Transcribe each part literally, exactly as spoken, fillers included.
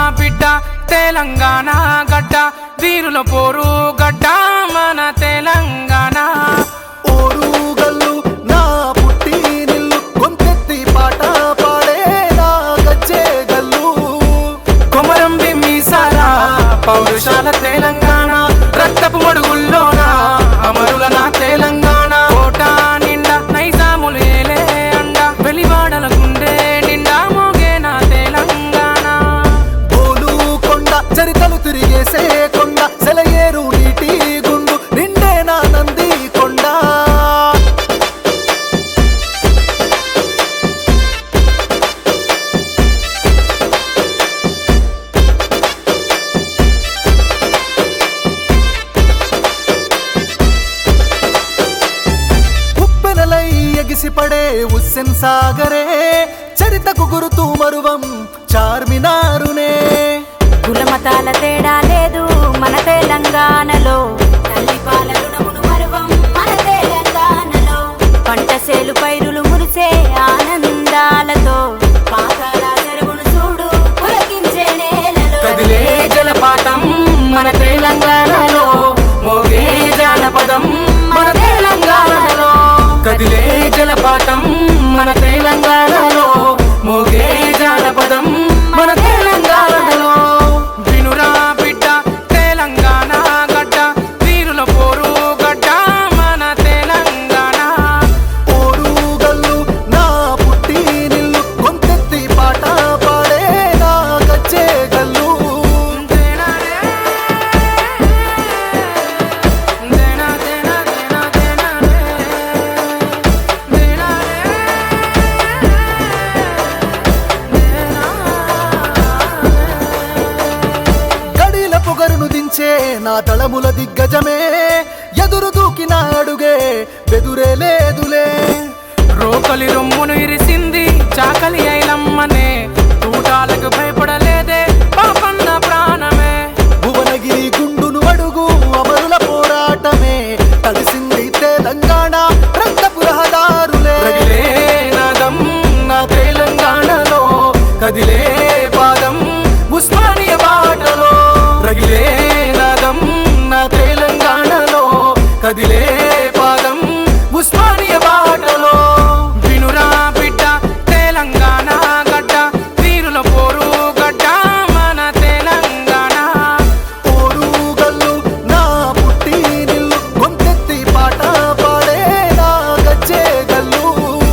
బిడ్డ తెలంగాణ గడ్డ వీరుల పోరు గడ్డ మన తెలంగాణ ఓరుగల్లు నా పుట్టి నిల్లు కొంతెత్తి పాట పాడే నా గజ్జే గల్లు కొమరం బిమ్మిసాల పౌరుషాల తెలంగాణ రక్తపు మడుగుల్లోన అమరుల నా తెలంగాణ కోట నిండా నైజాములు ఏలే అండ వెలివాడల గుండె నిండా మోగే నా తెలంగాణ బోలు కొండ చరితలు తిరిగేసే కొండ సెలయేరు నీటి గుండు నిండే నా నంది కొండ ఉప్పెనలై ఎగిసిపడే ఉస్సెన్ సాగరే చరితకు గురుతూ మరువం చార్మినారునే కులమతాల తేడా లేదు మన తెలంగాణలో తల్లి పాల రుణమును మరువం మన తెలంగాణలో పంట సేలు పైరులు మురిసే ఆనందాలతో పాతాల చెరువును చూడు పులకించే నేలలో కదిలే జలపాతం మన తెలంగాణలో మోగే జానపదం మన తెలంగాణలో కదిలే జలపాతం మన తెలంగాణలో మోగే జానపదం మన తెలంగాణలో వినురా బిడ్డ తెలంగాణ గడ్డ వీరుల పోరు గడ్డ మన తెలంగాణ ఓరుగల్లు నా పుట్టి నిల్లు కొంతెత్తి పాట పాడే నా గజ్జే గల్లు దేనారే దేనా దేనా దేనా దేనారే గడిల పొగరును దించే నా తళముల దిగ్గజమే ఎదురు దూకిన అడుగే బెదురే లేదులే రోకలి రొమ్మును ఇరిసింది చాకలి ఐలమ్మనే తూటాలకు భయపడలేదే పాపన్న ప్రాణమే భువనగిరి గుండును అడుగు అమరుల పోరాటమే కలిసింది తెలంగాణ రక్తపు రహదారులే కదిలే నాదం నా తెలంగాణలో కదిలే పాదం ఉస్మానియా బాటలో రగిలే నాదం నా తెలంగాణలో కదిలే పాదం ఉస్మానియా బాటలో వినురా బిడ్డ తెలంగాణ గడ్డ వీరుల పోరు గడ్డ మన తెలంగాణ ఓరుగల్లు నా పుట్టి నిల్లు కొంతెత్తి పాట పాడే నా గజ్జే గల్లు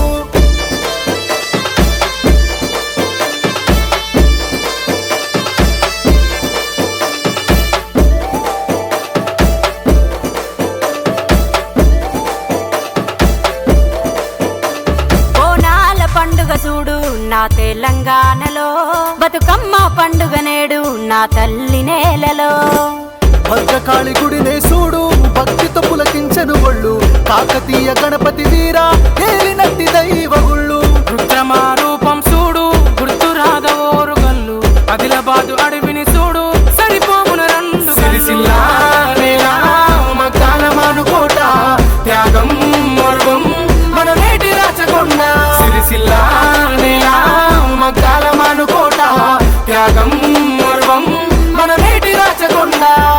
బోనాల పండుగ చూడు నా తెలంగాణలో బతుకమ్మ పండుగ నేడు నా తల్లి నేలలో భద్రకాళి గుడినే చూడు భక్తితో పులకించను ఒళ్ళు కాకతీయ గణపతి వీర ఏలినట్టి దైవ గుళ్ళు రుద్రమా రూపం చూడు గుర్తు రాగోరుగల్లు ఆదిలాబాదు అడవిని చూడు సరిపోమున రెండు సిరిసిల్ల నేల మగ్గాల మానుకోట త్యాగం మరువం మన నేటి రాచకొండ సిరిసిల్ల నేల మగ్గాల మానుకోట త్యాగం మరువం మన నేటి రాచకొండ